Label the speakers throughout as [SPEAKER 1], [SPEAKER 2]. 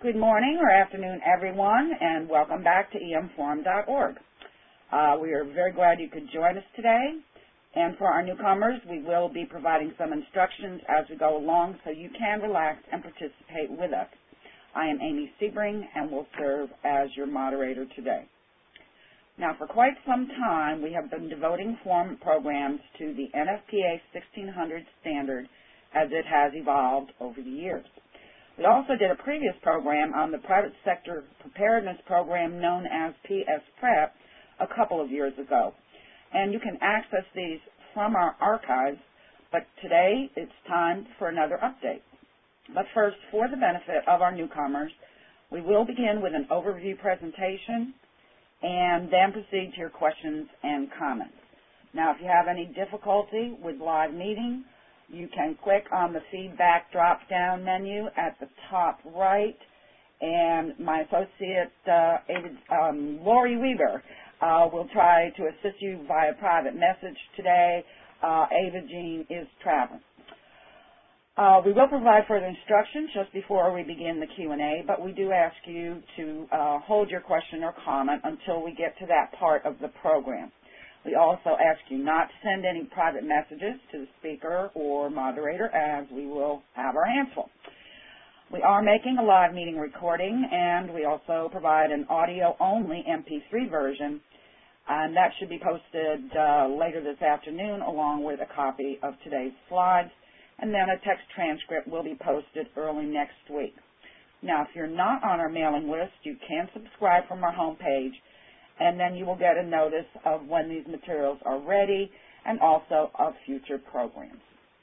[SPEAKER 1] Good morning or afternoon, everyone, and welcome back to emforum.org. We are very glad you could join us today. And for our newcomers, we will be providing some instructions as we go along so you can relax and participate with us. I am Amy Sebring and will serve as your moderator today. Now, for quite some time, we have been devoting forum programs to the NFPA 1600 standard as it has evolved over the years. We also did a previous program on the private sector preparedness program known as PS Prep a couple of years ago. And you can access these from our archives, but today it's time for another update. But first, for the benefit of our newcomers, we will begin with an overview presentation and then proceed to your questions and comments. Now, if you have any difficulty with live meeting, you can click on the feedback drop-down menu at the top right, and my associate, Lori Weaver, will try to assist you via private message today. Ava Jean is traveling. We will provide further instructions just before we begin the Q&A, but we do ask you to hold your question or comment until we get to that part of the program. We also ask you not to send any private messages to the speaker or moderator, as we will have our hands full. We are making a live meeting recording, and we also provide an audio-only MP3 version, and that should be posted later this afternoon along with a copy of today's slides, and then a text transcript will be posted early next week. Now, if you're not on our mailing list, you can subscribe from our homepage, and then you will get a notice of when these materials are ready and also of future programs.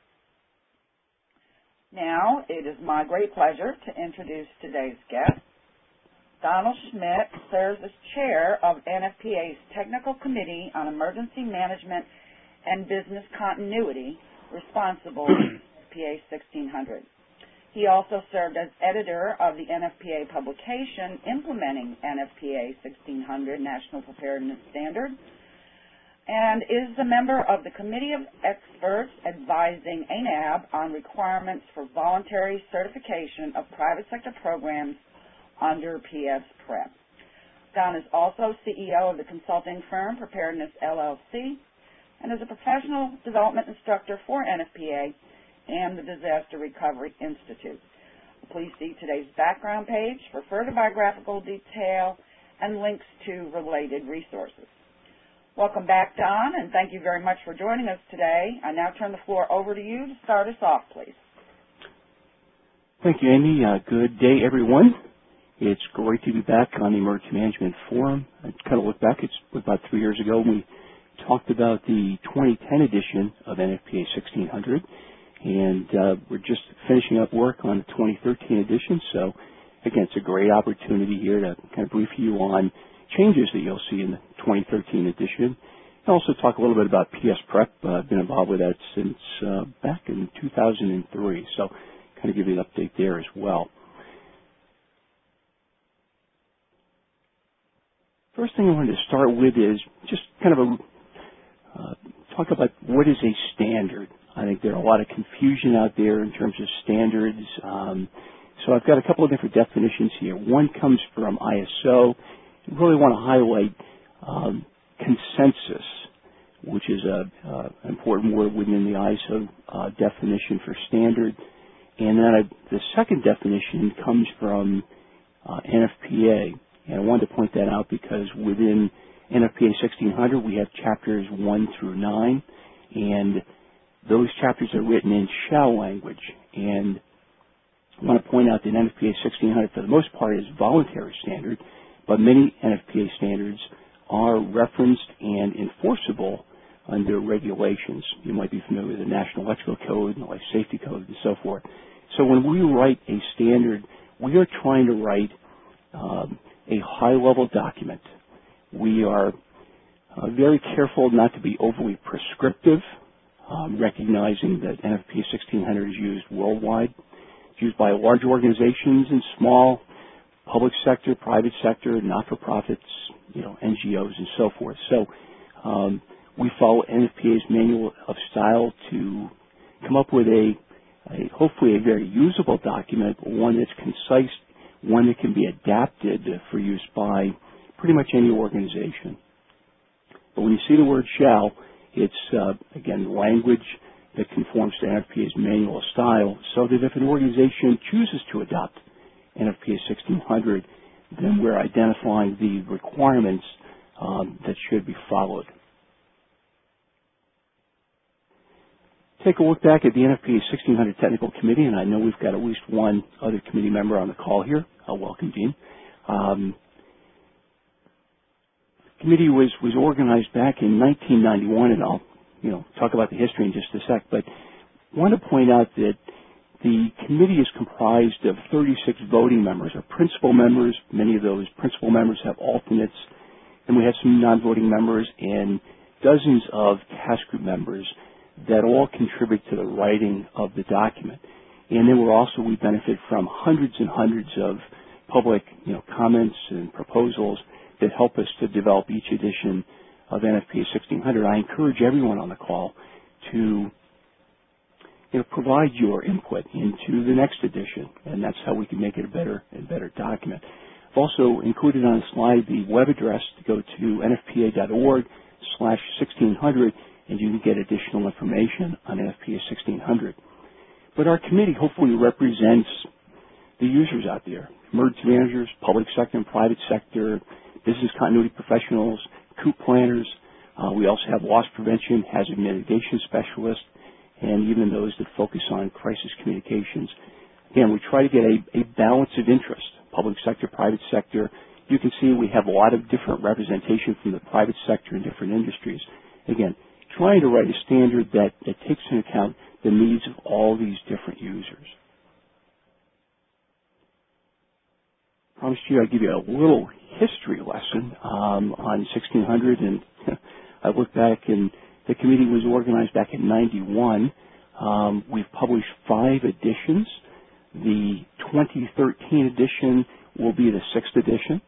[SPEAKER 1] Now, it is my great pleasure to introduce today's guest. Donald Schmidt serves as chair of NFPA's Technical Committee on Emergency Management and Business Continuity, responsible for NFPA 1600. He also served as editor of the NFPA publication implementing NFPA 1600 National Preparedness Standard, and is a member of the Committee of Experts advising ANAB on requirements for voluntary certification of private sector programs under PS Prep. Don is also CEO of the consulting firm Preparedness LLC and is a professional development instructor for NFPA and the Disaster Recovery Institute. Please see today's background page for further biographical detail and links to related resources. Welcome back, Don, and thank you very much for joining us today. I now turn the floor over to you to start us off, please.
[SPEAKER 2] Thank you, Amy. Good day, everyone. It's great to be back on the Emergency Management Forum. I kind of look back, it's about 3 years ago when we talked about the 2010 edition of NFPA 1600. And we're just finishing up work on the 2013 edition. So, again, it's a great opportunity here to kind of brief you on changes that you'll see in the 2013 edition. And also talk a little bit about PS Prep. I've been involved with that since back in 2003. So, kind of give you an update there as well. First thing I wanted to start with is just kind of talk about what is a standard. I think there's a lot of confusion out there in terms of standards. So I've got a couple of different definitions here. One comes from ISO. I really want to highlight consensus, which is an important word within the ISO definition for standard. And then the second definition comes from NFPA. And I wanted to point that out because within NFPA 1600, we have chapters 1 through 9. And those chapters are written in shall language, and I want to point out that NFPA 1600, for the most part, is a voluntary standard, but many NFPA standards are referenced and enforceable under regulations. You might be familiar with the National Electrical Code and the Life Safety Code and so forth. So when we write a standard, we are trying to write a high-level document. We are very careful not to be overly prescriptive, recognizing that NFPA 1600 is used worldwide. It's used by large organizations and small, public sector, private sector, not-for-profits, NGOs and so forth. So we follow NFPA's manual of style to come up with hopefully a very usable document, but one that's concise one that can be adapted for use by pretty much any organization. But when you see the word shall, it's, again, language that conforms to NFPA's manual style, so that if an organization chooses to adopt NFPA 1600, then we're identifying the requirements that should be followed. Take a look back at the NFPA 1600 Technical Committee, and I know we've got at least one other committee member on the call here. Welcome, Dean. The committee was organized back in 1991, and I'll talk about the history in just a sec, but I want to point out that the committee is comprised of 36 voting members, or principal members. Many of those principal members have alternates, and we have some non-voting members and dozens of task group members that all contribute to the writing of the document. And then we benefit from hundreds and hundreds of public comments and proposals that help us to develop each edition of NFPA 1600. I encourage everyone on the call to provide your input into the next edition, and that's how we can make it a better and better document. I've also included on the slide the web address to go to nfpa.org/1600, and you can get additional information on NFPA 1600. But our committee hopefully represents the users out there, emergency managers, public sector and private sector, business continuity professionals, COOP planners. We also have loss prevention, hazard mitigation specialists, and even those that focus on crisis communications. Again, we try to get a balance of interest, public sector, private sector. You can see we have a lot of different representation from the private sector in different industries. Again, trying to write a standard that takes into account the needs of all these different users. I promised you I'd give you a little history lesson on 1600, and I look back, and the committee was organized back in 91. We've published 5 editions. The 2013 edition will be the 6th edition.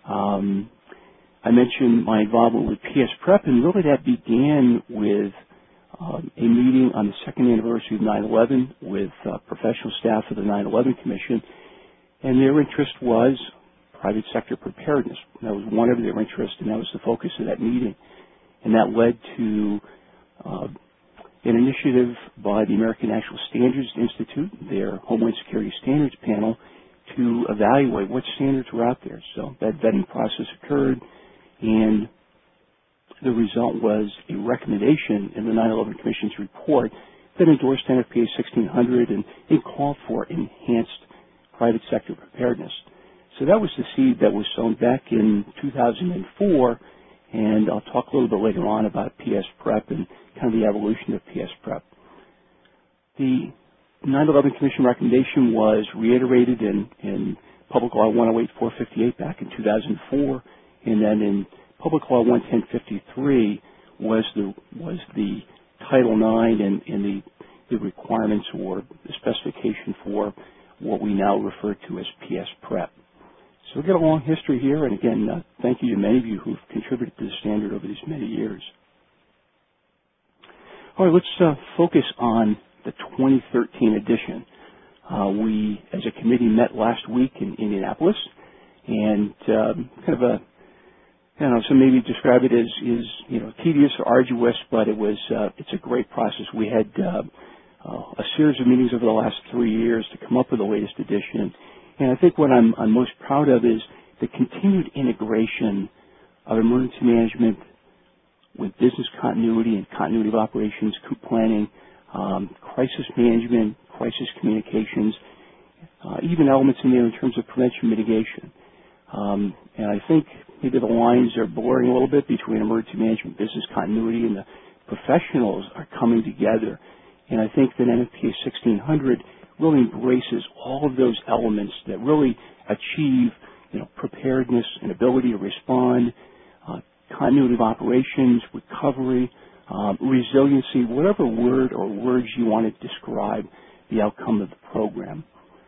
[SPEAKER 2] I mentioned my involvement with PS Prep, and really that began with a meeting on the 2nd anniversary of 9/11 with professional staff of the 9/11 Commission, and their interest was private sector preparedness. That was one of their interests, and that was the focus of that meeting. And that led to an initiative by the American National Standards Institute, their Homeland Security Standards Panel, to evaluate what standards were out there. So that vetting process occurred, and the result was a recommendation in the 9/11 Commission's report that endorsed NFPA 1600 and it called for enhanced private sector preparedness. So that was the seed that was sown back in 2004, and I'll talk a little bit later on about PS Prep and kind of the evolution of PS Prep. The 9/11 Commission recommendation was reiterated in Public Law 108-458 back in 2004, and then in Public Law 110-53 was the Title IX and the requirements or the specification for what we now refer to as PS Prep. So we've got a long history here, and again, thank you to many of you who've contributed to the standard over these many years. All right, let's focus on the 2013 edition. We, as a committee, met last week in Indianapolis, and some maybe describe it as tedious or arduous, but it's a great process. We had a series of meetings over the last 3 years to come up with the latest edition. And I think what I'm most proud of is the continued integration of emergency management with business continuity and continuity of operations, COOP planning, crisis management, crisis communications, even elements in there in terms of prevention mitigation. And I think maybe the lines are blurring a little bit between emergency management, business continuity, and the professionals are coming together. And I think that NFPA 1600 really embraces all of those elements that really achieve, preparedness and ability to respond, continuity of operations, recovery, resiliency, whatever word or words you want to describe the outcome of the program.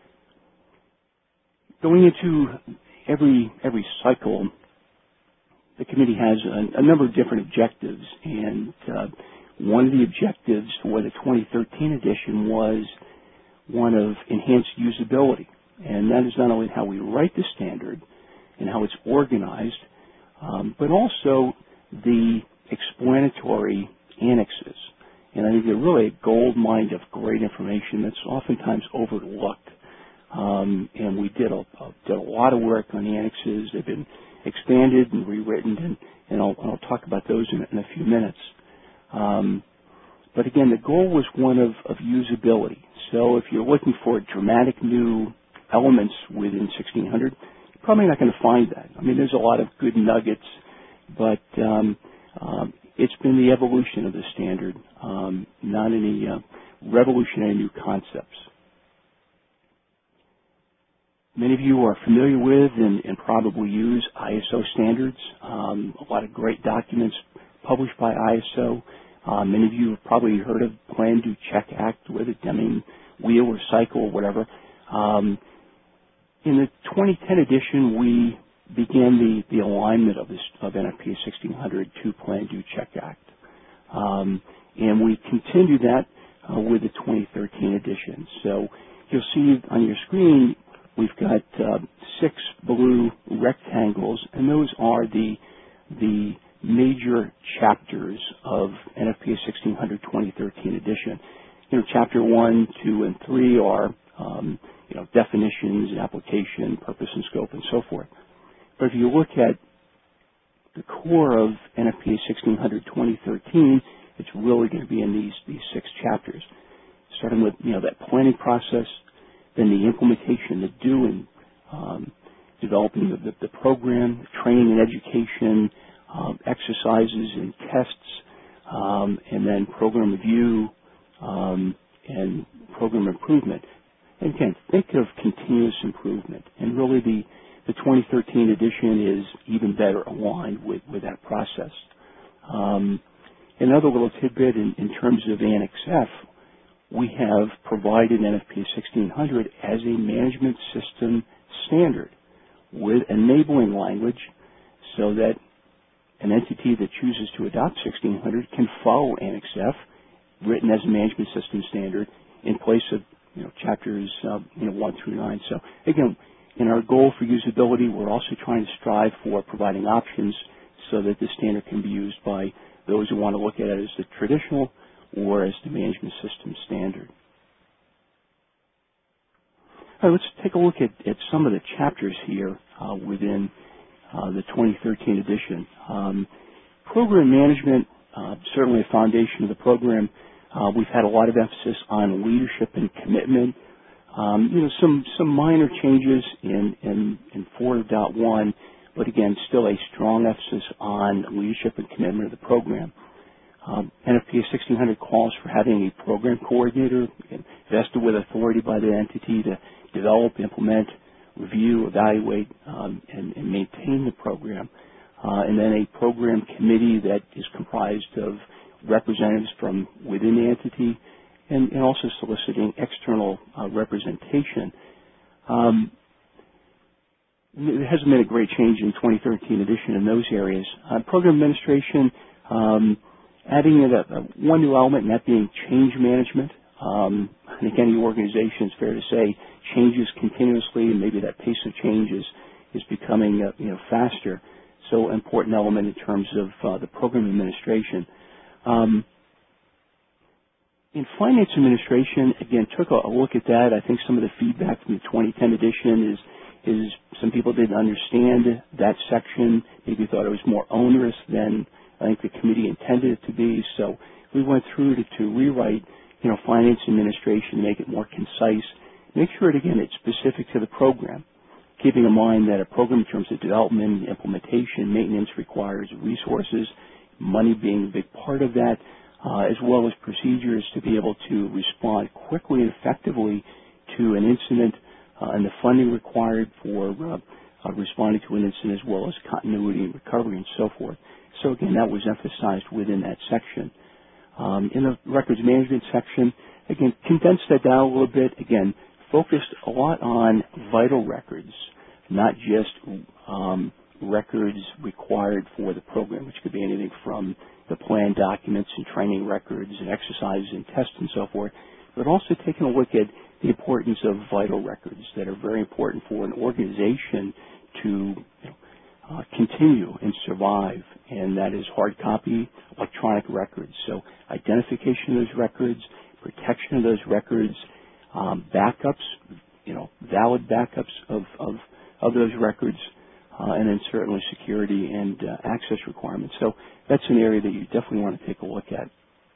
[SPEAKER 2] Going into every cycle, the committee has a number of different objectives, and one of the objectives for the 2013 edition was one of enhanced usability. and that is not only how we write the standard and how it's organized, but also the explanatory annexes. And I think they're really a gold mine of great information that's oftentimes overlooked. And we did a lot of work on the annexes. They've been expanded and rewritten, and I'll talk about those in a few minutes. But again, the goal was one of usability. So if you're looking for dramatic new elements within 1600, you're probably not going to find that. I mean, there's a lot of good nuggets, but it's been the evolution of the standard, not any revolutionary new concepts. Many of you are familiar with and probably use ISO standards. A lot of great documents published by ISO. Many of you have probably heard of Plan, Do, Check Act, whether Deming wheel or cycle or whatever. In the 2010 edition, we began the alignment of NFPA 1600 to Plan, Do, Check Act. And we continued that with the 2013 edition. So you'll see on your screen, we've got 6 blue rectangles, and those are the major chapters of NFPA 1600 2013 edition. Chapter 1, 2, and 3 are definitions, application, purpose, and scope, and so forth. But if you look at the core of NFPA 1600 2013, it's really going to be in these 6 chapters, starting with that planning process, then the implementation, the doing, developing the program, training and education, exercises and tests, and then program review and program improvement. And again, think of continuous improvement. And really the 2013 edition is even better aligned with that process. Another little tidbit in terms of Annex F, we have provided NFPA 1600 as a management system standard with enabling language so that an entity that chooses to adopt 1600 can follow Annex F, written as a management system standard, in place of chapters 1 through 9. So again, in our goal for usability, we're also trying to strive for providing options so that the standard can be used by those who want to look at it as the traditional or as the management system standard. All right, let's take a look at some of the chapters here within the 2013 edition. Program management, certainly a foundation of the program. We've had a lot of emphasis on leadership and commitment. Some minor changes in 4.1, but again, still a strong emphasis on leadership and commitment of the program. NFPA 1600 calls for having a program coordinator vested with authority by the entity to develop, implement, review, evaluate, and maintain the program. And then a program committee that is comprised of representatives from within the entity and also soliciting external representation. There hasn't been a great change in 2013 edition in those areas. Program administration, adding in one new element, and that being change management. I think any organization, it's fair to say, changes continuously, and maybe that pace of change is becoming faster. So important element in terms of the program administration. In finance administration, again, took a look at that. I think some of the feedback from the 2010 edition is some people didn't understand that section. Maybe thought it was more onerous than I think the committee intended it to be. So we went through to rewrite, finance administration, make it more concise, make sure that, again, it's specific to the program, keeping in mind that a program in terms of development, implementation, maintenance requires resources, money being a big part of that, as well as procedures to be able to respond quickly and effectively to an incident and the funding required for responding to an incident, as well as continuity and recovery and so forth. So again, that was emphasized within that section. In the records management section, again, condensed that down a little bit. Again, focused a lot on vital records, not just records required for the program, which could be anything from the plan documents and training records and exercises and tests and so forth, but also taking a look at the importance of vital records that are very important for an organization to continue and survive, and that is hard copy, electronic records. So identification of those records, protection of those records, backups, valid backups of those records, and then certainly security and access requirements. So that's an area that you definitely want to take a look at.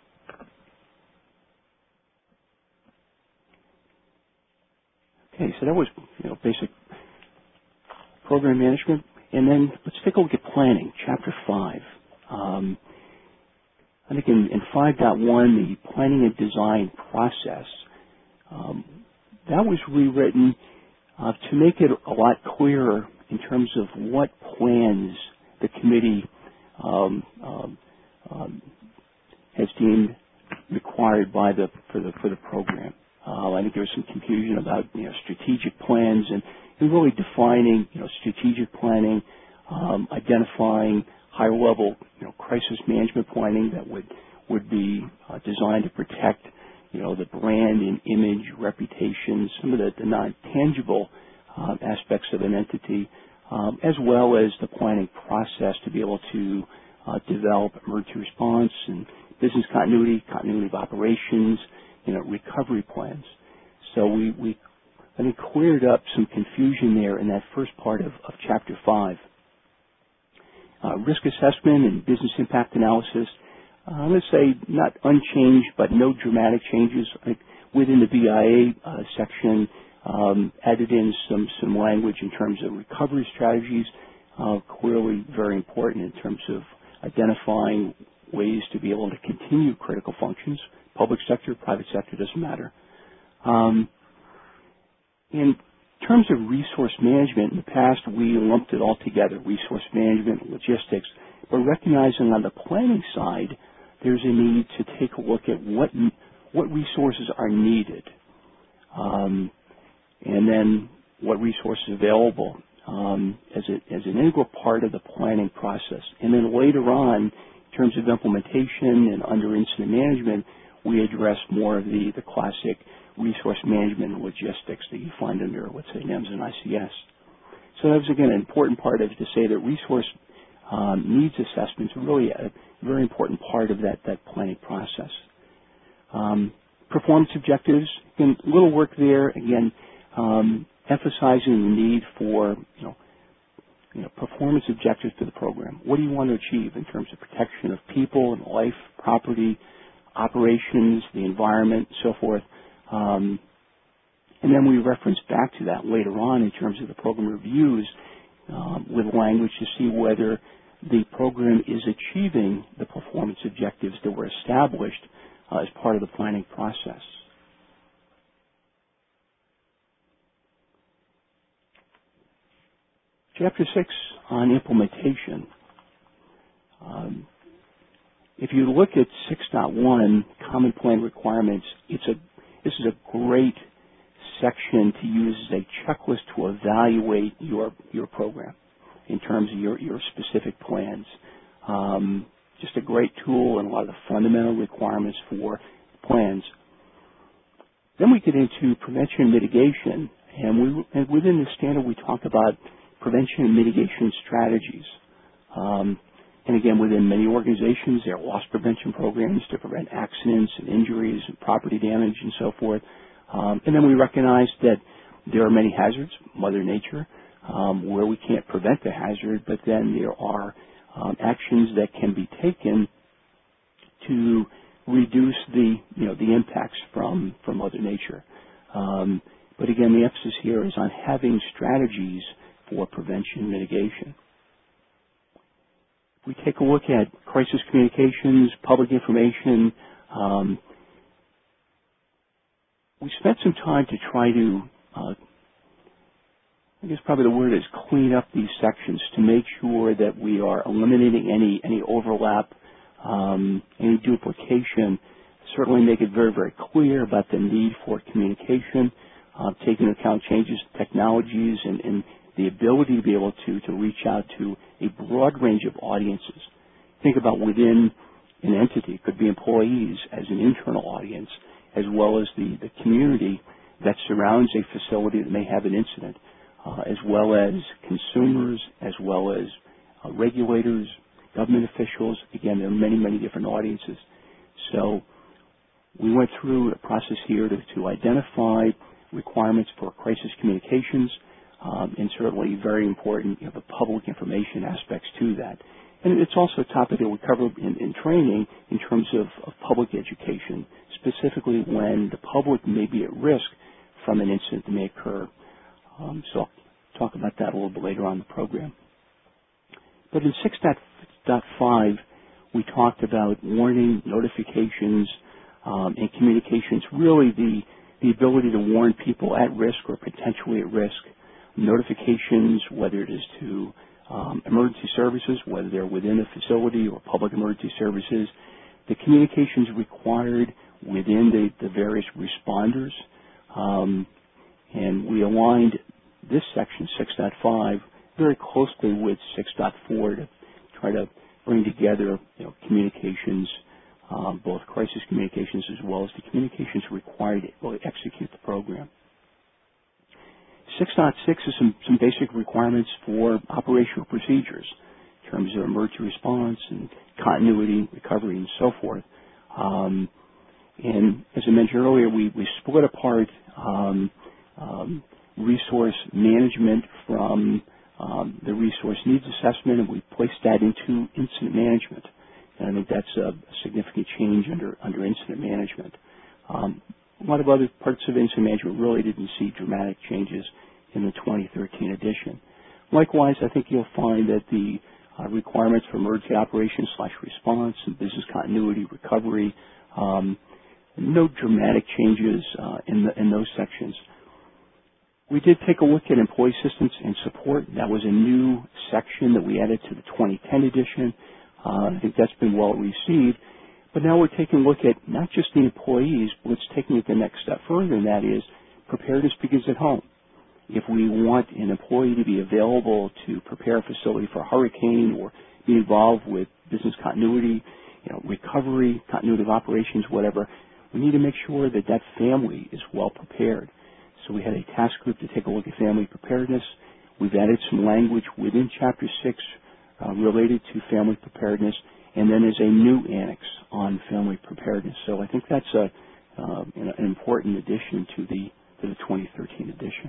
[SPEAKER 2] Okay, so that was basic program management. And then let's take a look at planning, Chapter 5. I think in 5.1, the planning and design process, that was rewritten to make it a lot clearer in terms of what plans the committee has deemed required for the program. I think there was some confusion about strategic plans and really defining strategic planning, identifying higher level crisis management planning that would be designed to protect the brand and image, reputation, some of the non-tangible aspects of an entity, as well as the planning process to be able to develop emergency response and business continuity of operations, recovery plans. So we I think cleared up some confusion there in that first part of Chapter 5. Risk assessment and business impact analysis, I'm going to say not unchanged, but no dramatic changes. Within the BIA section, added in some language in terms of recovery strategies, clearly very important in terms of identifying ways to be able to continue critical functions. Public sector, private sector, doesn't matter. In terms of resource management, in the past we lumped it all together, resource management, logistics, but recognizing on the planning side, there's a need to take a look at what resources are needed, and then what resources are available as an integral part of the planning process. And then later on, in terms of implementation and under incident management, we address more of the classic resource management and logistics that you find under, let's say, NEMS and ICS. So that was, again, an important part of it to say that resource needs assessments are really a very important part of that planning process. Performance objectives, again, little work there, again, emphasizing the need for, performance objectives to the program. What do you want to achieve in terms of protection of people and life, property, operations, the environment, so forth. And then we reference back to that later on in terms of the program reviews with language to see whether the program is achieving the performance objectives that were established as part of the planning process. Chapter 6 on implementation. If you look at 6.1, Common Plan Requirements, this is a great section to use as a checklist to evaluate your program in terms of your specific plans. Just a great tool and a lot of the fundamental requirements for plans. Then we get into prevention and mitigation, and within the standard we talk about prevention and mitigation strategies. And again, within many organizations, there are loss prevention programs to prevent accidents and injuries and property damage and so forth. And then we recognize that there are many hazards, Mother Nature, where we can't prevent the hazard, but then there are actions that can be taken to reduce the impacts from Mother Nature. But again, the emphasis here is on having strategies for prevention and mitigation. We take a look at crisis communications, public information. We spent some time to try to, I guess probably the word is clean up these sections to make sure that we are eliminating any overlap, any duplication. Certainly make it very, very clear about the need for communication, taking into account changes in technologies and the ability to be able to reach out to a broad range of audiences. Think about within an entity, it could be employees as an internal audience, as well as the community that surrounds a facility that may have an incident, as well as consumers, as well as regulators, government officials. Again, there are many, many different audiences. So we went through a process here to identify requirements for crisis communications, and certainly very important, the public information aspects to that. And it's also a topic that we cover in training in terms of public education, specifically when the public may be at risk from an incident that may occur. So I'll talk about that a little bit later on in the program. But in 6.5, we talked about warning, notifications, and communications, really the ability to warn people at risk or potentially at risk, notifications, whether it is to emergency services, whether they're within a facility or public emergency services, the communications required within the various responders, and we aligned this section, 6.5, very closely with 6.4 to try to bring together communications, both crisis communications as well as the communications required to really execute the program. 6.6 is some basic requirements for operational procedures in terms of emergency response and continuity, recovery, and so forth. And as I mentioned earlier, we split apart resource management from the resource needs assessment, and we placed that into incident management. And I think that's a significant change under incident management. A lot of other parts of incident management really didn't see dramatic changes in the 2013 edition. Likewise, I think you'll find that the requirements for emergency operations / response and business continuity, recovery, no dramatic changes in those sections. We did take a look at employee assistance and support. That was a new section that we added to the 2010 edition. I think that's been well received. But now we're taking a look at not just the employees, but it's taking it the next step further, and that is preparedness begins at home. If we want an employee to be available to prepare a facility for a hurricane or be involved with business continuity, recovery, continuity of operations, whatever, we need to make sure that that family is well prepared. So we had a task group to take a look at family preparedness. We've added some language within Chapter 6 related to family preparedness, and then there's a new annex on family preparedness. So I think that's an important addition to the 2013 edition.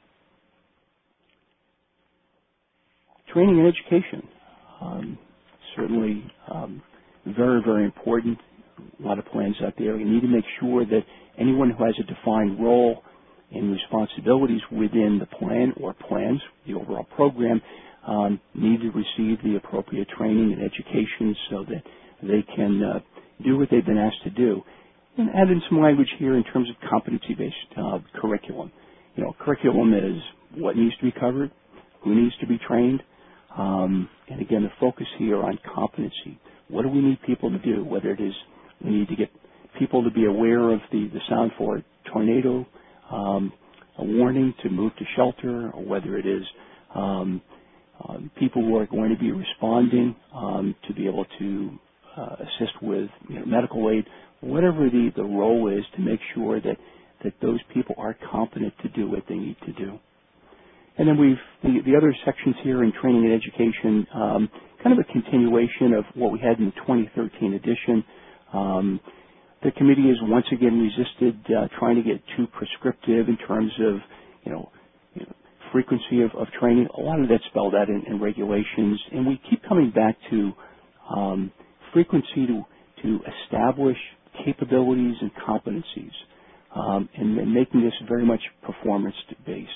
[SPEAKER 2] Training and education, certainly very, very important. A lot of plans out there. You need to make sure that anyone who has a defined role and responsibilities within the plan or plans, the overall program, need to receive the appropriate training and education so that they can do what they've been asked to do. And add in some language here in terms of competency-based curriculum. Curriculum is what needs to be covered, who needs to be trained, and again, the focus here on competency. What do we need people to do? Whether it is we need to get people to be aware of the sound for a tornado, a warning to move to shelter, or whether it is people who are going to be responding to be able to assist with medical aid, whatever the role is, to make sure that those people are competent to do what they need to do. And then the other sections here in training and education, kind of a continuation of what we had in the 2013 edition. The committee has once again resisted trying to get too prescriptive in terms of, frequency of training. A lot of that's spelled out in regulations, and we keep coming back to frequency to establish capabilities and competencies, and making this very much performance-based.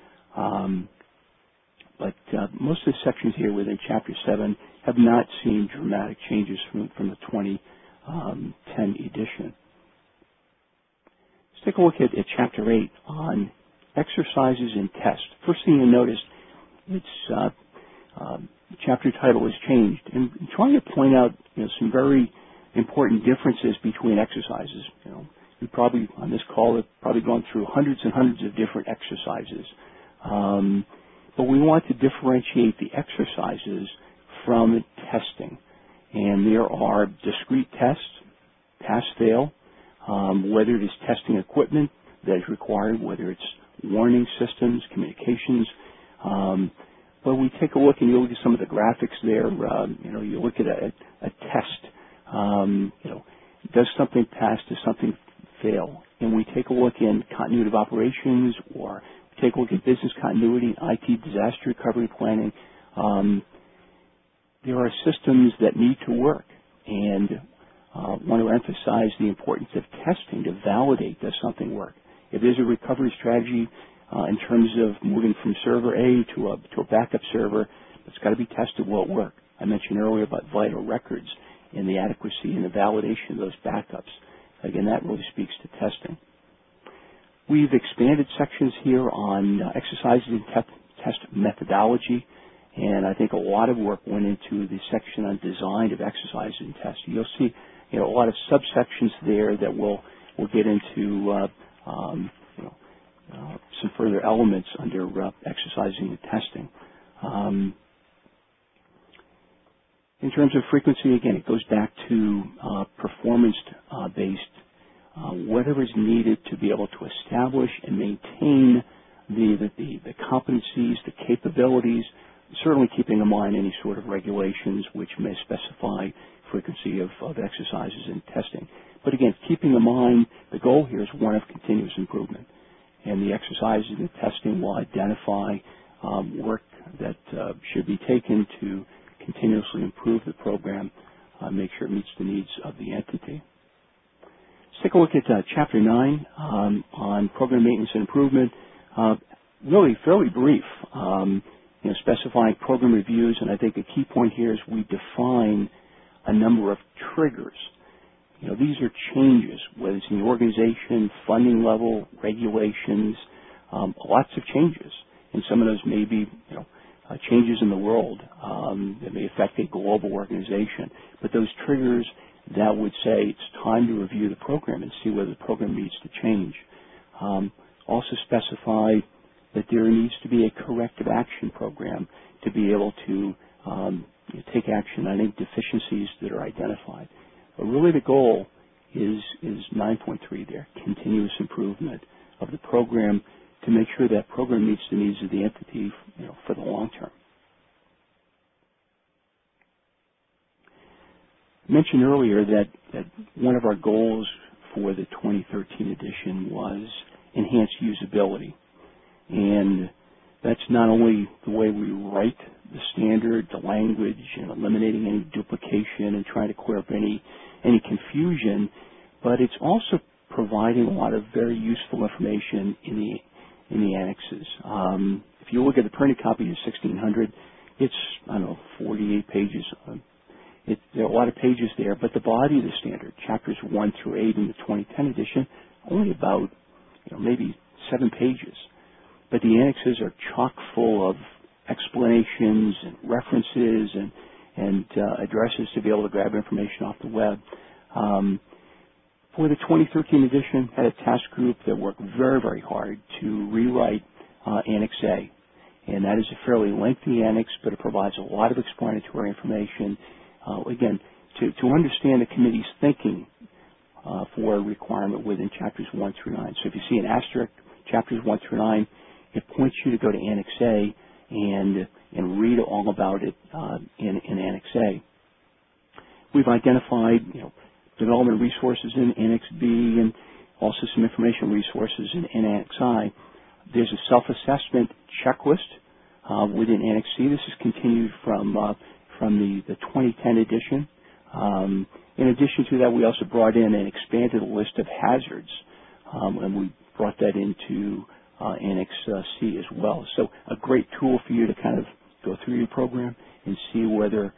[SPEAKER 2] But most of the sections here within Chapter 7 have not seen dramatic changes from the 2010 edition. Let's take a look at Chapter 8 on exercises and tests. First thing you notice, its chapter title has changed, and I'm trying to point out some very important differences between exercises. We probably on this call have probably gone through hundreds and hundreds of different exercises. But we want to differentiate the exercises from testing. And there are discrete tests, pass-fail, whether it is testing equipment, that is required, whether it's warning systems, communications. But we take a look, and you look at some of the graphics there. You look at a test. Does something pass? Does something fail? And we take a look in continuity of operations, or we take a look at business continuity, IT disaster recovery planning. There are systems that need to work, and want to emphasize the importance of testing to validate does something work. If there's a recovery strategy in terms of moving from server A to a backup server, it's got to be tested will it work. I mentioned earlier about vital records and the adequacy and the validation of those backups. Again, that really speaks to testing. We've expanded sections here on exercises and test methodology, and I think a lot of work went into the section on design of exercises and tests. You'll see a lot of subsections there that we'll get into some further elements under exercising and testing. In terms of frequency, again, it goes back to performance-based, whatever is needed to be able to establish and maintain the competencies, the capabilities, certainly keeping in mind any sort of regulations which may specify frequency of exercises and testing. But again, keeping in mind the goal here is one of continuous improvement. And the exercises and the testing will identify work that should be taken to continuously improve the program, make sure it meets the needs of the entity. Let's take a look at Chapter 9 on program maintenance and improvement. Really fairly brief, specifying program reviews, and I think a key point here is we define a number of triggers. These are changes, whether it's in the organization, funding level, regulations, lots of changes. And some of those may be, changes in the world that may affect a global organization. But those triggers that would say it's time to review the program and see whether the program needs to change. Also specify that there needs to be a corrective action program to be able to take action on any deficiencies that are identified. But really the goal is 9.3 there, continuous improvement of the program to make sure that program meets the needs of the entity for the long term. I mentioned earlier that one of our goals for the 2013 edition was enhanced usability. And that's not only the way we write the standard, the language, and eliminating any duplication and trying to clear up any confusion, but it's also providing a lot of very useful information in the annexes. If you look at the printed copy of 1600, it's 48 pages. There are a lot of pages there, but the body of the standard, chapters 1 through 8 in the 2010 edition, only about maybe 7 pages. But the annexes are chock full of explanations and references and addresses to be able to grab information off the web. For the 2013 edition, had a task group that worked very, very hard to rewrite Annex A. And that is a fairly lengthy annex, but it provides a lot of explanatory information. Again, to understand the committee's thinking for a requirement within chapters 1 through 9. So if you see an asterisk, chapters 1 through 9, it points you to go to Annex A and read all about it in Annex A. We've identified development resources in Annex B and also some information resources in Annex I. There's a self-assessment checklist within Annex C. This is continued from the 2010 edition. In addition to that, we also brought in and expanded a list of hazards, and we brought that into Annex C as well. So a great tool for you to kind of go through your program and see whether,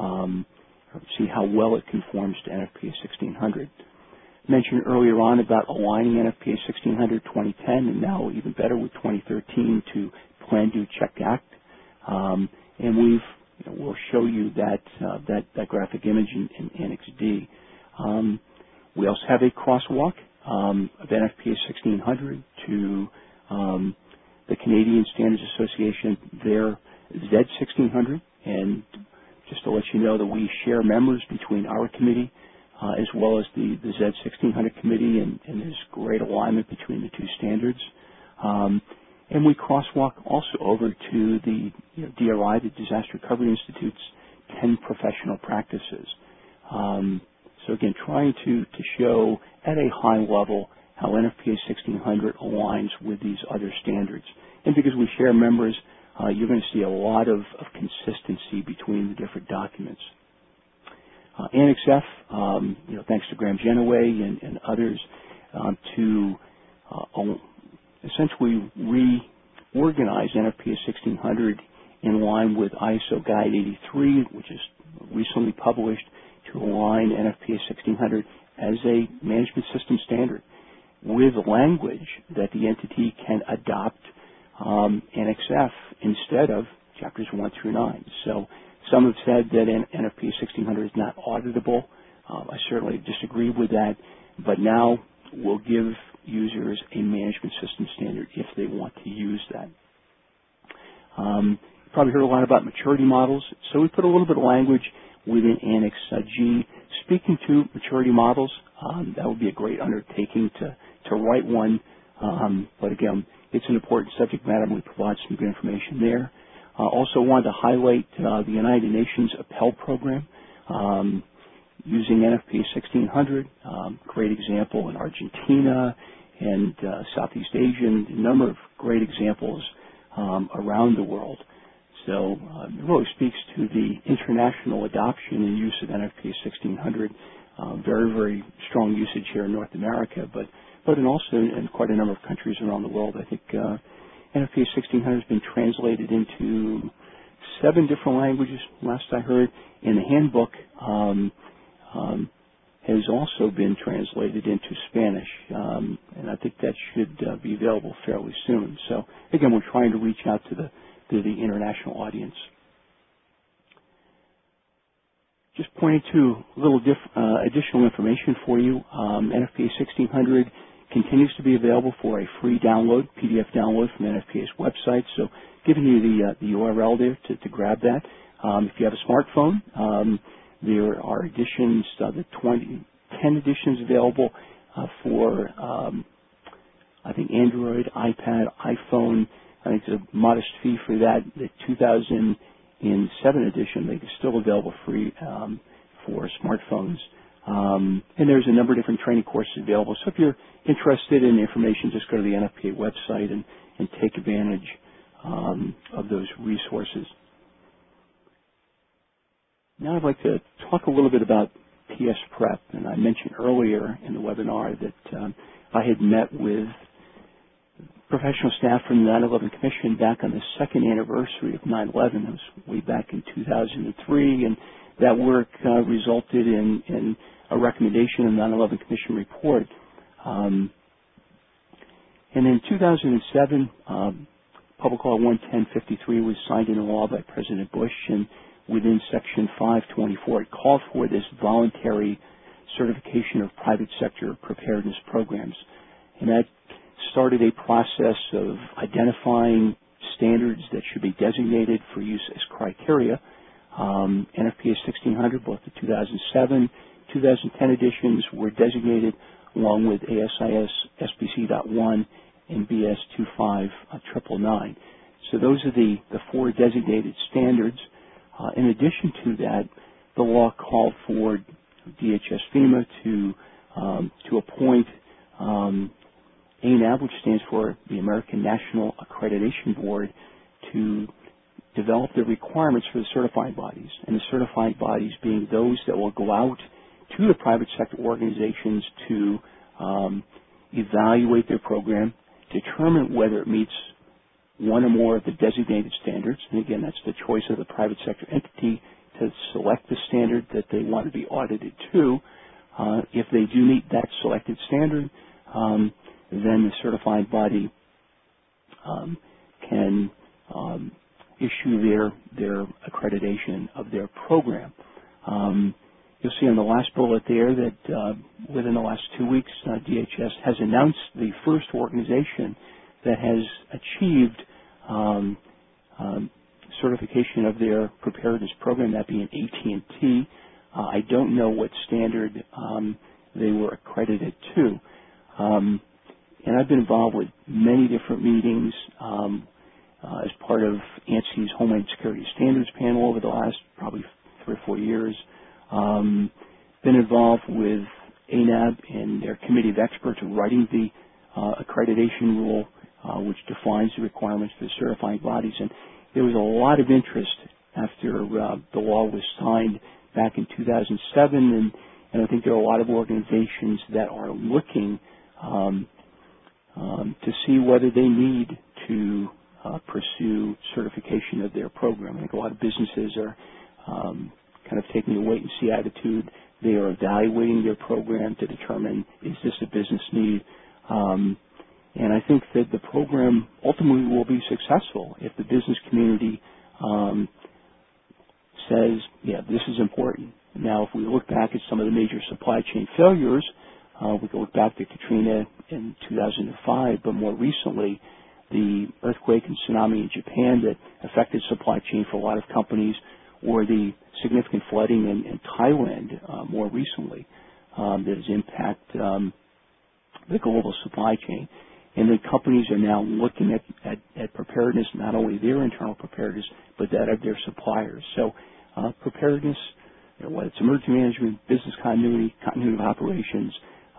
[SPEAKER 2] see how well it conforms to NFPA 1600. Mentioned earlier on about aligning NFPA 1600 2010 and now even better with 2013 to Plan, Do, Check, Act. And we'll show you that graphic image in Annex D. We also have a crosswalk of NFPA 1600 to the Canadian Standards Association, their Z1600, and just to let you know that we share members between our committee as well as the Z1600 committee, and there's great alignment between the two standards. And we crosswalk also over to the DRI, the Disaster Recovery Institute's 10 professional practices. So again, trying to show at a high level how NFPA 1600 aligns with these other standards. And because we share members, you're going to see a lot of consistency between the different documents. Annex F, thanks to Graham Genoway and others, to essentially reorganize NFPA 1600 in line with ISO Guide 83, which is recently published, to align NFPA 1600 as a management system standard with language that the entity can adopt Annex F instead of chapters 1 through 9. So some have said that NFPA 1600 is not auditable. I certainly disagree with that, but now we'll give users a management system standard if they want to use that. You probably heard a lot about maturity models, so we put a little bit of language within Annex G. Speaking to maturity models, that would be a great undertaking to write one, but again, it's an important subject matter, and we provide some good information there. Also wanted to highlight the United Nations Appel Program using NFPA 1600, great example in Argentina and Southeast Asia, and a number of great examples around the world. So it really speaks to the international adoption and use of NFPA 1600. Very, very strong usage here in North America, but also in quite a number of countries around the world. I think NFPA 1600 has been translated into 7 different languages, last I heard, and the handbook has also been translated into Spanish, and I think that should be available fairly soon. So again, we're trying to reach out to the international audience. Just pointing to a little additional information for you. NFPA 1600 continues to be available for a free download, PDF download from NFPA's website. So giving you the URL there to grab that. If you have a smartphone, there are editions, 10 editions available for, I think, Android, iPad, iPhone. I think there's a modest fee for that. The 2007 edition, they are still available free for smartphones. And there's a number of different training courses available. So if you're interested in information, just go to the NFPA website and take advantage of those resources. Now I'd like to talk a little bit about PS Prep. And I mentioned earlier in the webinar that I had met with professional staff from the 9/11 Commission back on the second anniversary of 9/11. That was way back in 2003, and that work resulted in a recommendation in the 9/11 Commission report. And in 2007, Public Law 11053 was signed into law by President Bush, and within Section 524, it called for this voluntary certification of private sector preparedness programs. And that started a process of identifying standards that should be designated for use as criteria. NFPA 1600, both the 2007, 2010 editions were designated along with ASIS SBC.1 and BS 25999. So those are the 4 designated standards. In addition to that, the law called for DHS FEMA to appoint ANAB, which stands for the American National Accreditation Board, to develop the requirements for the certifying bodies, and the certifying bodies being those that will go out to the private sector organizations to evaluate their program, determine whether it meets one or more of the designated standards, and again, that's the choice of the private sector entity to select the standard that they want to be audited to. If they do meet that selected standard, then the certifying body can issue their accreditation of their program. You'll see on the last bullet there that within the last 2 weeks, DHS has announced the first organization that has achieved certification of their preparedness program, that being AT&T. I don't know what standard they were accredited to. And I've been involved with many different meetings as part of ANSI's Homeland Security Standards Panel over the last probably 3 or 4 years. Been involved with ANAB and their committee of experts writing the accreditation rule, which defines the requirements for the certifying bodies. And there was a lot of interest after the law was signed back in 2007, and I think there are a lot of organizations that are looking to see whether they need to pursue certification of their program. I think a lot of businesses are kind of taking a wait-and-see attitude. They are evaluating their program to determine, is this a business need? And I think that the program ultimately will be successful if the business community says, yeah, this is important. Now, if we look back at some of the major supply chain failures, we can look back to Katrina in 2005, but more recently, the earthquake and tsunami in Japan that affected supply chain for a lot of companies, or the significant flooding in Thailand more recently that has impacted the global supply chain. And the companies are now looking at preparedness, not only their internal preparedness, but that of their suppliers. So preparedness, whether it's emergency management, business continuity of operations,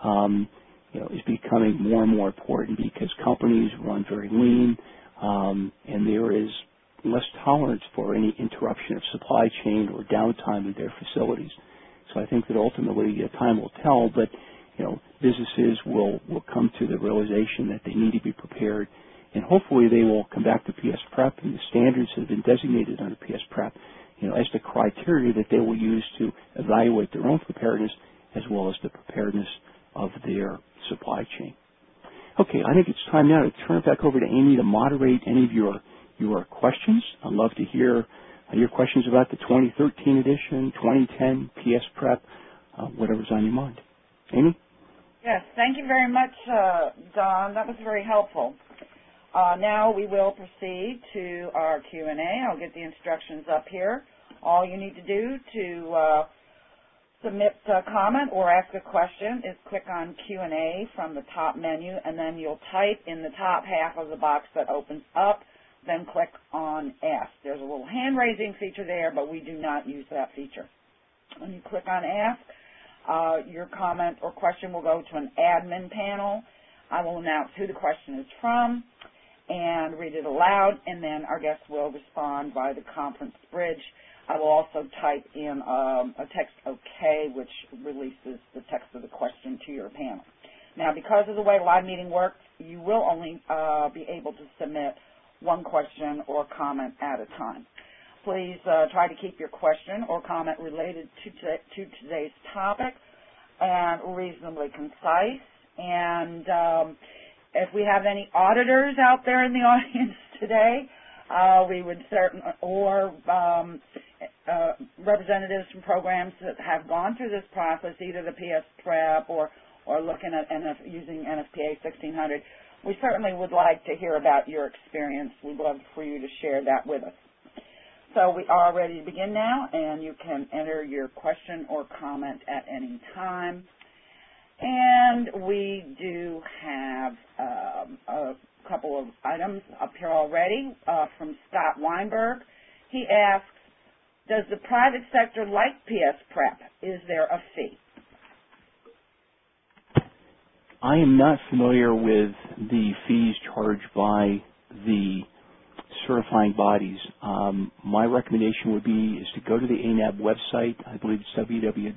[SPEAKER 2] is becoming more and more important because companies run very lean, and there is less tolerance for any interruption of supply chain or downtime of their facilities. So I think that ultimately time will tell, but businesses will come to the realization that they need to be prepared, and hopefully they will come back to PS Prep and the standards that have been designated under PS Prep, as the criteria that they will use to evaluate their own preparedness as well as the preparedness of their supply chain. Okay, I think it's time now to turn it back over to Amy to moderate any of your questions. I'd love to hear your questions about the 2013 edition, 2010 PS Prep, whatever's on your mind. Amy?
[SPEAKER 1] Yes, thank you very much, Don. That was very helpful. Now we will proceed to our Q&A. I'll get the instructions up here. All you need to do to submit a comment or ask a question is click on Q&A from the top menu, and then you'll type in the top half of the box that opens up, then click on Ask. There's a little hand-raising feature there, but we do not use that feature. When you click on Ask, your comment or question will go to an admin panel. I will announce who the question is from and read it aloud, and then our guests will respond via the conference bridge. I will also type in a text OK, which releases the text of the question to your panel. Now, because of the way live meeting works, you will only be able to submit one question or comment at a time. Please try to keep your question or comment related to today's topic and reasonably concise. And if we have any auditors out there in the audience today, we would certainly, or representatives from programs that have gone through this process, either the PS Prep or looking at using NFPA 1600, we certainly would like to hear about your experience. We'd love for you to share that with us. So we are ready to begin now, and you can enter your question or comment at any time. And we do have a couple of items up here already from Scott Weinberg. He asks, does the private sector like PS Prep? Is there a fee?
[SPEAKER 2] I am not familiar with the fees charged by the certifying bodies. My recommendation would be is to go to the ANAB website. I believe it's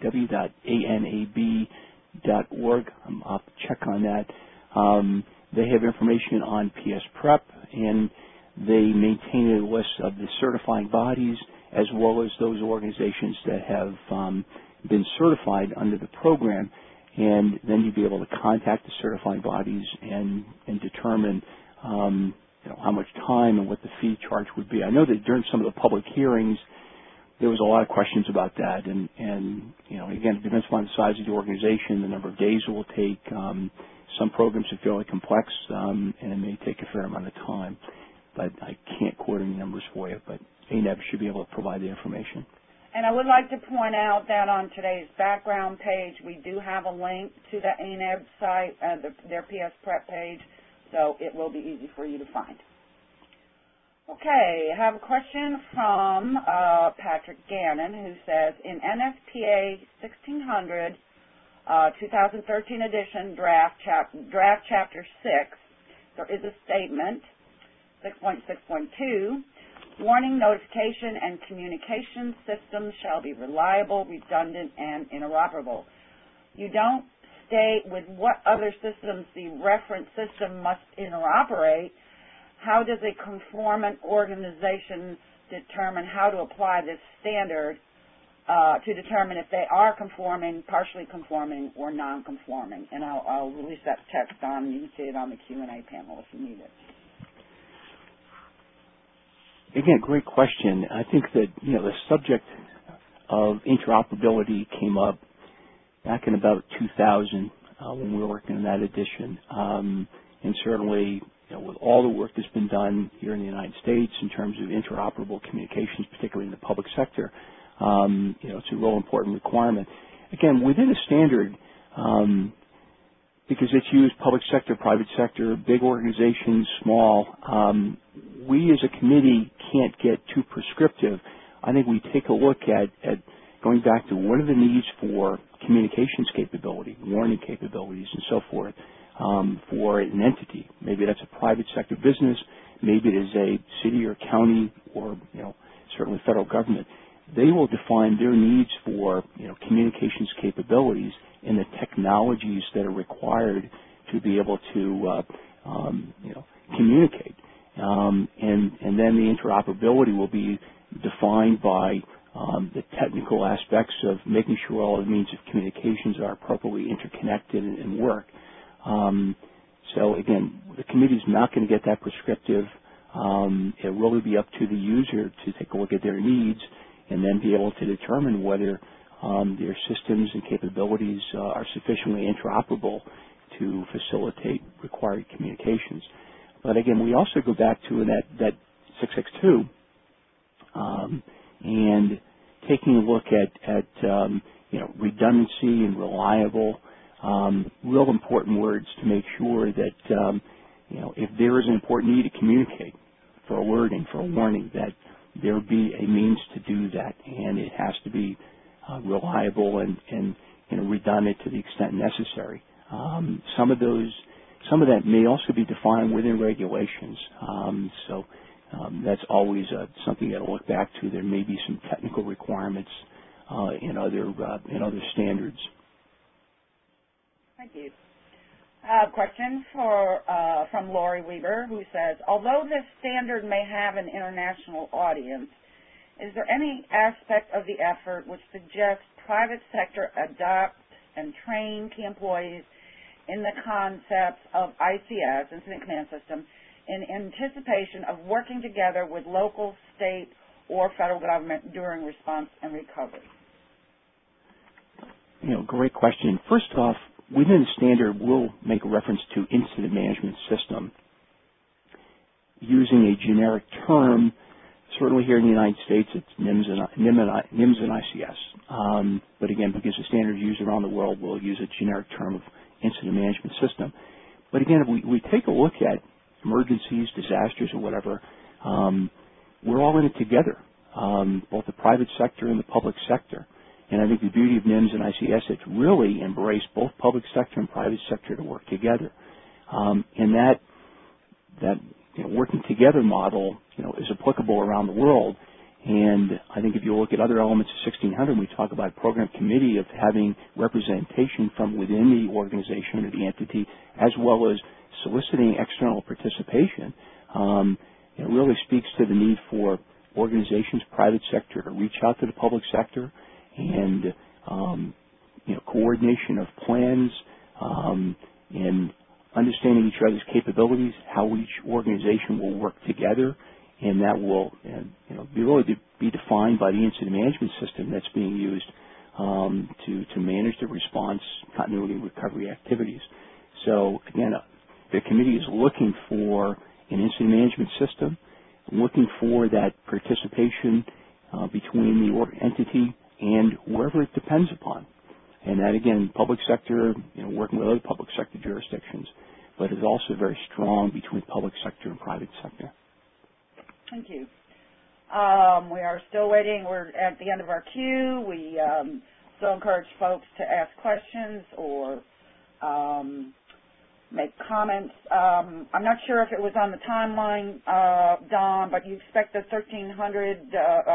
[SPEAKER 2] www.anab.org. I'll check on that. They have information on PS Prep, and they maintain a list of the certifying bodies as well as those organizations that have been certified under the program. And then you'd be able to contact the certifying bodies and determine how much time and what the fee charge would be. I know that during some of the public hearings, there was a lot of questions about that. And again, it depends upon the size of the organization, the number of days it will take. Some programs are fairly complex, and it may take a fair amount of time. But I can't quote any numbers for you, but ANAB should be able to provide the information.
[SPEAKER 1] And I would like to point out that on today's background page, we do have a link to the ANEB site, their PS Prep page, so it will be easy for you to find. Okay, I have a question from Patrick Gannon, who says, in NFPA 1600, 2013 edition, draft chapter 6, there is a statement, 6.6.2, warning, notification, and communication systems shall be reliable, redundant, and interoperable. You don't state with what other systems the reference system must interoperate. How does a conformant organization determine how to apply this standard to determine if they are conforming, partially conforming, or non-conforming? And I'll release that text on, you can see it on the Q&A panel if you need it.
[SPEAKER 2] Again, great question. I think that, the subject of interoperability came up back in about 2000 when we were working on that edition. And certainly, with all the work that's been done here in the United States in terms of interoperable communications, particularly in the public sector, it's a real important requirement. Again, within a standard, because it's used public sector, private sector, big organizations, small, we as a committee can't get too prescriptive. I think we take a look at going back to what are the needs for communications capability, warning capabilities, and so forth for an entity. Maybe that's a private sector business. Maybe it is a city or county or, certainly federal government. They will define their needs for, communications capabilities and the technologies that are required to be able to, communicate. And then the interoperability will be defined by the technical aspects of making sure all the means of communications are appropriately interconnected and work. So again, the committee is not going to get that prescriptive. It will really be up to the user to take a look at their needs and then be able to determine whether their systems and capabilities are sufficiently interoperable to facilitate required communications. But again, we also go back to that 662 and taking a look at redundancy and reliable, real important words to make sure that if there is an important need to communicate for alerting, for a warning, that there be a means to do that, and it has to be reliable and redundant to the extent necessary. Some of that may also be defined within regulations. So that's always something that I'll look back to. There may be some technical requirements in other standards.
[SPEAKER 1] Thank you. A question from Lori Weaver, who says, although this standard may have an international audience, is there any aspect of the effort which suggests private sector adopt and train key employees in the concepts of ICS, Incident Command System, in anticipation of working together with local, state, or federal government during response and recovery?
[SPEAKER 2] Great question. First off, within the standard, we'll make a reference to incident management system using a generic term. Certainly here in the United States, it's NIMS and ICS. But again, because the standard is used around the world, we'll use a generic term of incident management system. But again, if we take a look at emergencies, disasters, or whatever, we're all in it together, both the private sector and the public sector. And I think the beauty of NIMS and ICS, it's really embraced both public sector and private sector to work together. And that working together model, is applicable around the world. And I think if you look at other elements of 1600, we talk about program committee of having representation from within the organization or the entity, as well as soliciting external participation. It really speaks to the need for organizations, private sector, to reach out to the public sector and coordination of plans and understanding each other's capabilities, how each organization will work together, and that will be defined by the incident management system that's being used to manage the response, continuity, and recovery activities. So again, the committee is looking for an incident management system, looking for that participation between the entity and whoever it depends upon. And that, again, public sector, working with other public sector jurisdictions, but is also very strong between public sector and private sector.
[SPEAKER 1] Thank you. We are still waiting. We're at the end of our queue. We still encourage folks to ask questions or make comments. I'm not sure if it was on the timeline, Don, but you expect the 1300,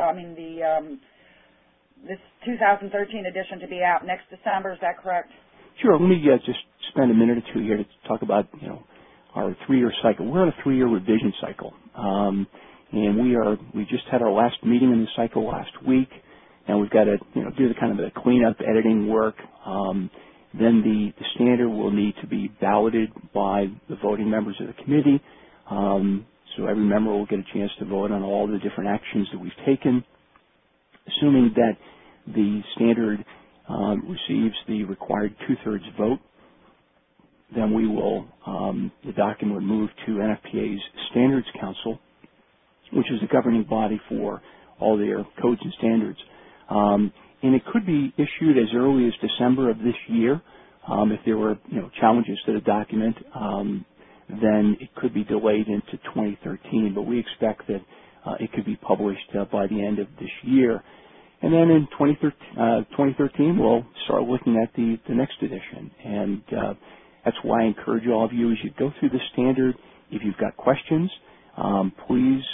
[SPEAKER 1] this 2013 edition to be out next December. Is that correct?
[SPEAKER 2] Sure. Let me just spend a minute or two here to talk about, our 3-year cycle. We're on a 3-year revision cycle. And we just had our last meeting in the cycle last week, and we've got to, do the kind of the cleanup editing work. Then the standard will need to be balloted by the voting members of the committee. So every member will get a chance to vote on all the different actions that we've taken. Assuming that the standard receives the required 2/3 vote, then we will, the document would move to NFPA's Standards Council, which is the governing body for all their codes and standards. And it could be issued as early as December of this year. If there were, challenges to the document, then it could be delayed into 2013. But we expect that it could be published by the end of this year. And then in 2013, we'll start looking at the next edition. And that's why I encourage all of you, as you go through the standard, if you've got questions, please,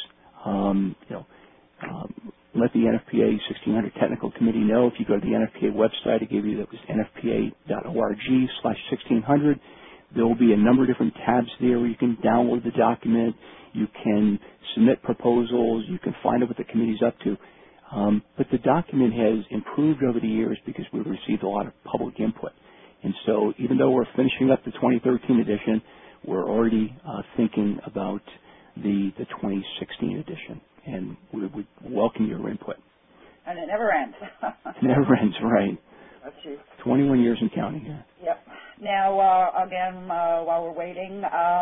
[SPEAKER 2] let the NFPA 1600 Technical Committee know. If you go to the NFPA website, I gave you that was nfpa.org/1600. There will be a number of different tabs there where you can download the document. You can submit proposals. You can find out what the committee's up to. But the document has improved over the years because we've received a lot of public input. And so even though we're finishing up the 2013 edition, we're already thinking about the 2016 edition. And we would welcome your input.
[SPEAKER 1] And it never ends.
[SPEAKER 2] It never ends, right.
[SPEAKER 1] That's true.
[SPEAKER 2] 21 years and counting here.
[SPEAKER 1] Yep. Now, again, while we're waiting,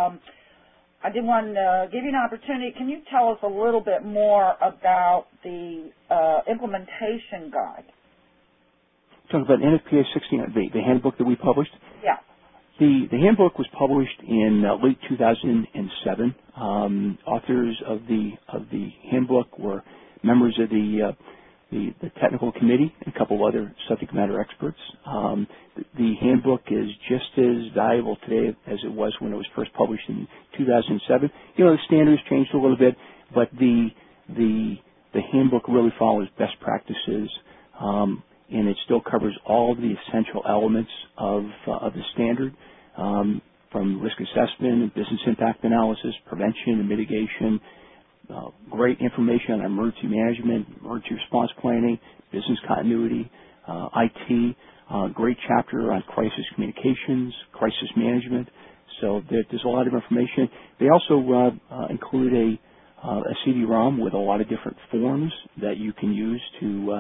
[SPEAKER 1] I did want to give you an opportunity. Can you tell us a little bit more about the implementation guide?
[SPEAKER 2] Talking about NFPA 1600, the handbook that we published?
[SPEAKER 1] Yeah.
[SPEAKER 2] The handbook was published in late 2007. Authors of the handbook were members of the technical committee and a couple other subject matter experts. The handbook is just as valuable today as it was when it was first published in 2007. The standards changed a little bit, but the handbook really follows best practices, and it still covers all of the essential elements of the standard, from risk assessment and business impact analysis, prevention and mitigation. Great information on emergency management, emergency response planning, business continuity, IT. Great chapter on crisis communications, crisis management. So there's a lot of information. They also include a CD-ROM with a lot of different forms that you can use to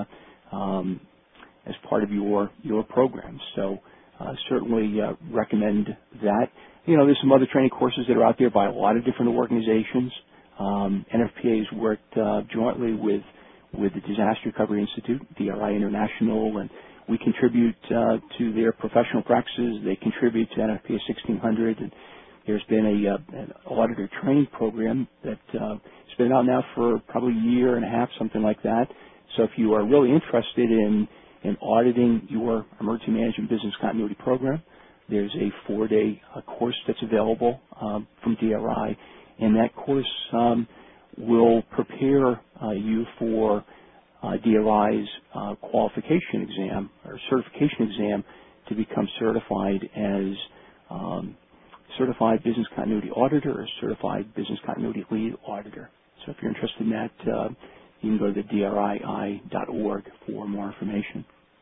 [SPEAKER 2] as part of your program. So certainly recommend that. There's some other training courses that are out there by a lot of different organizations. NFPA has worked jointly with the Disaster Recovery Institute, DRI International, and we contribute to their professional practices. They contribute to NFPA 1600, and there's been an auditor training program that has been out now for probably a year and a half, something like that. So if you are really interested in auditing your emergency management business continuity program, there's a 4-day course that's available from DRI. And that course will prepare you for DRI's qualification exam or certification exam to become certified as certified business continuity auditor or certified business continuity lead auditor. So if you're interested in that, you can go to drii.org for more information.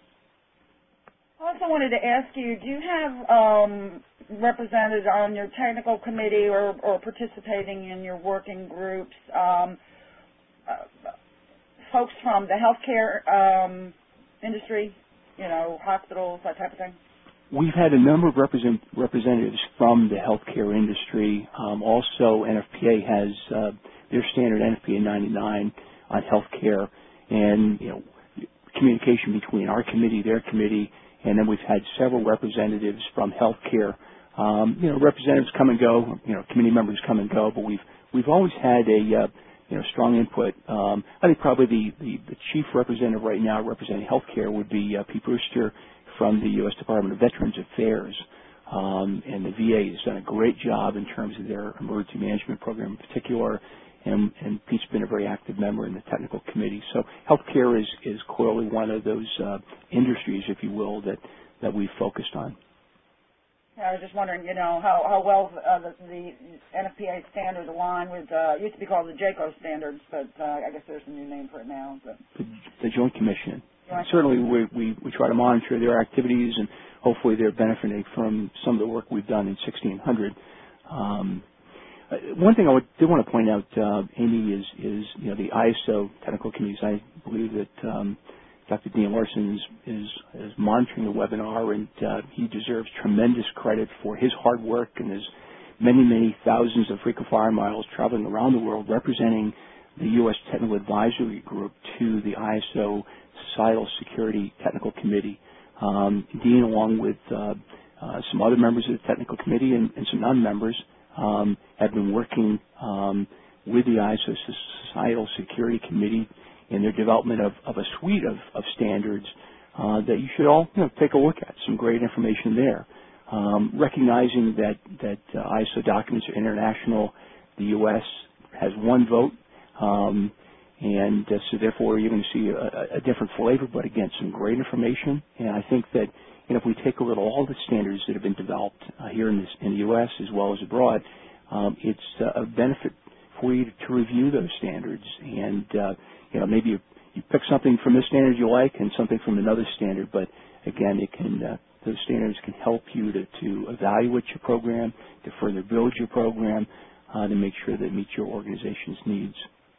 [SPEAKER 1] I also wanted to ask you, do you have represented on your technical committee or participating in your working groups folks from the healthcare industry, hospitals, that type of thing?
[SPEAKER 2] We've had a number of representatives from the healthcare industry. Also, NFPA has their standard NFPA 99 on healthcare, and communication between our committee, their committee, and then we've had several representatives from healthcare. Representatives come and go, committee members come and go, but we've always had a strong input. I think probably the chief representative right now representing healthcare would be Pete Brewster from the U.S. Department of Veterans Affairs. And the VA has done a great job in terms of their emergency management program in particular, and Pete's been a very active member in the technical committee. So healthcare is clearly one of those industries, if you will, that we've focused on.
[SPEAKER 1] I was just wondering, how well the NFPA standards align with, it used to be called the JACO standards, but I guess there's a new name for it now. But.
[SPEAKER 2] The Joint Commission. Certainly we try to monitor their activities, and hopefully they're benefiting from some of the work we've done in 1600. One thing I did want to point out, Amy, is the ISO technical committees. I believe that Dr. Dean Larson is monitoring the webinar, and he deserves tremendous credit for his hard work and his many thousands of frequent flyer miles traveling around the world representing the U.S. Technical Advisory Group to the ISO Societal Security Technical Committee. Dean, along with some other members of the technical committee and some non-members, have been working with the ISO Societal Security Committee in their development of a suite of standards that you should all take a look at. Some great information there. Recognizing that ISO documents are international, the U.S. has one vote, and so therefore you're going to see a different flavor, but again, some great information. And I think that if we take a look at all the standards that have been developed here in the U.S. as well as abroad, it's a benefit for you to review those standards. And maybe you pick something from this standard you like and something from another standard, but again, those standards can help you to evaluate your program, to further build your program, to make sure that it meets your organization's needs.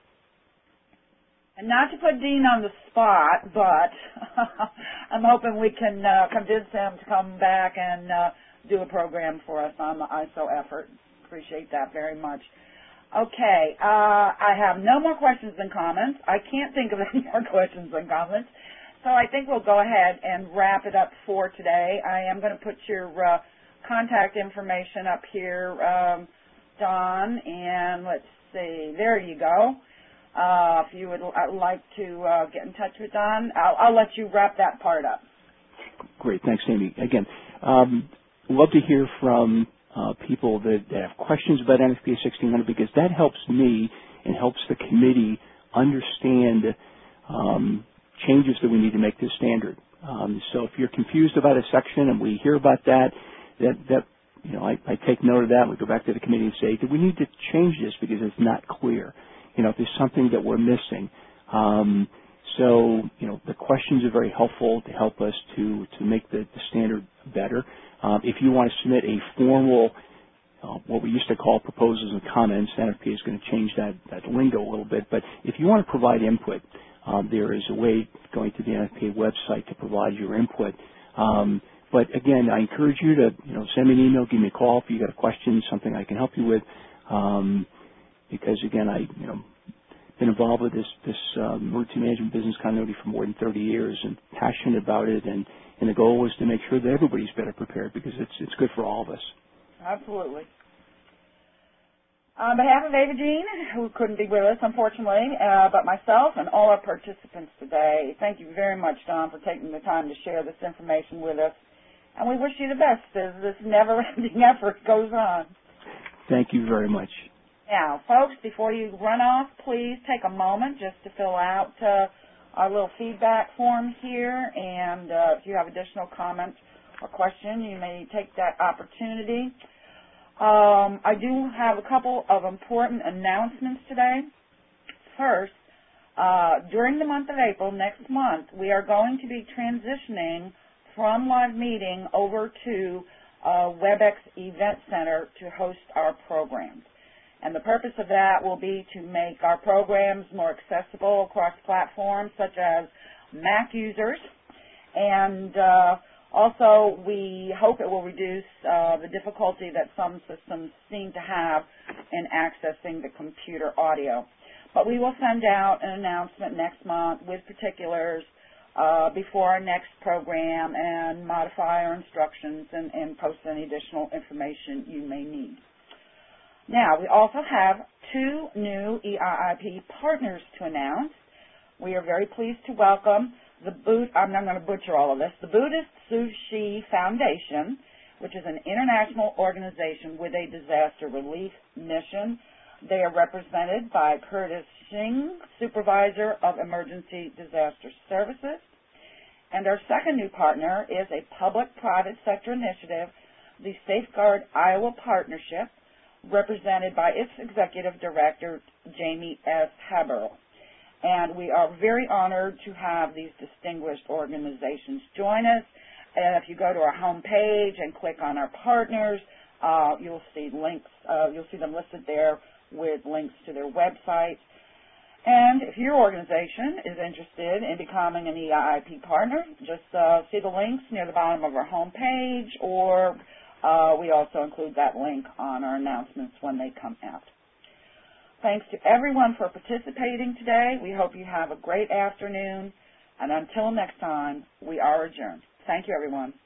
[SPEAKER 1] And not to put Dean on the spot, but I'm hoping we can convince him to come back and do a program for us on the ISO effort. Appreciate that very much. Okay, I have no more questions and comments. I can't think of any more questions and comments. So I think we'll go ahead and wrap it up for today. I am going to put your contact information up here, Don, and let's see, there you go. If you would like to get in touch with Don, I'll let you wrap that part up.
[SPEAKER 2] Great. Thanks, Amy. Again, love to hear from people that have questions about NFPA 1600, because that helps me and helps the committee understand changes that we need to make to the standard. So if you're confused about a section and we hear about that I take note of that. We go back to the committee and say, do we need to change this because it's not clear? If there's something that we're missing. So the questions are very helpful to help us to make the standard better. If you want to submit a formal, what we used to call proposals and comments, NFPA is going to change that lingo a little bit. But if you want to provide input, there is a way going to the NFPA website to provide your input. But again, I encourage you to send me an email, give me a call if you got a question, something I can help you with. Because again, I've been involved with this emergency management business continuity for more than 30 years and passionate about it. And the goal is to make sure that everybody's better prepared, because it's good for all of us.
[SPEAKER 1] Absolutely. On behalf of Ava Jean, who couldn't be with us, unfortunately, but myself and all our participants today, thank you very much, Don, for taking the time to share this information with us. And we wish you the best as this never-ending effort goes on.
[SPEAKER 2] Thank you very much.
[SPEAKER 1] Now, folks, before you run off, please take a moment just to fill out our little feedback form here. And if you have additional comments or questions, you may take that opportunity. I do have a couple of important announcements today. First, during the month of April, next month, we are going to be transitioning from live meeting over to WebEx Event Center to host our programs. And the purpose of that will be to make our programs more accessible across platforms such as Mac users. And also, we hope it will reduce the difficulty that some systems seem to have in accessing the computer audio. But we will send out an announcement next month with particulars before our next program and modify our instructions and post any additional information you may need. Now, we also have 2 new EIIP partners to announce. We are very pleased to welcome I'm not going to butcher all of this, the Buddhist Sushi Foundation, which is an international organization with a disaster relief mission. They are represented by Curtis Singh, Supervisor of Emergency Disaster Services. And our second new partner is a public-private sector initiative, the Safeguard Iowa Partnership, represented by its Executive Director, Jamie S. Haberl. And we are very honored to have these distinguished organizations join us. And if you go to our home page and click on our partners, you'll see links. You'll see them listed there with links to their websites. And if your organization is interested in becoming an EIIP partner, just see the links near the bottom of our home page, or we also include that link on our announcements when they come out. Thanks to everyone for participating today. We hope you have a great afternoon. And until next time, we are adjourned. Thank you, everyone.